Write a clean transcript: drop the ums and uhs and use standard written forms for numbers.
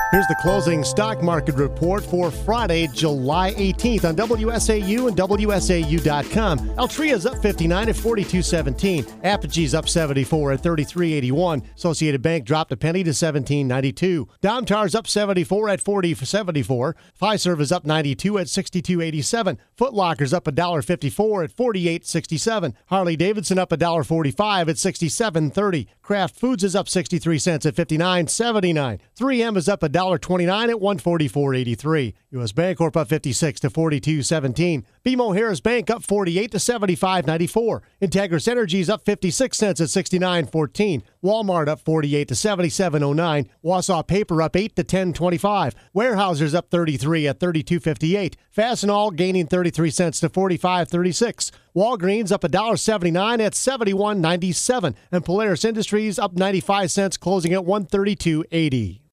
Here's the closing stock market report for Friday, July 18th on WSAU and WSAU.com. Altria's up 59 at 42.17. Apogee's up 74 at 33.81. Associated Bank dropped a penny to 17.92. Domtar's up 74 at 40.74. Fiserv is up 92 at 62.87. Foot Locker's up $1.54 at 48.67. Harley-Davidson up $1.45 at 67.30. Kraft Foods is up 63 cents at 59.79. 3M is up $1.29 at 144.83. U.S. Bancorp up 56 to 42.17. BMO Harris Bank up 48 to 75.94. Integris Energy is up 56 cents at 69.14. Walmart up 48 to 77.09. Wausau Paper up 8 to 10.25. Weyerhaeuser's up 33 at 32.58. Fastenal gaining 33 cents to 45.36. Walgreens up $1.79 at 71.97. And Polaris Industries up 95 cents, closing at 132.80.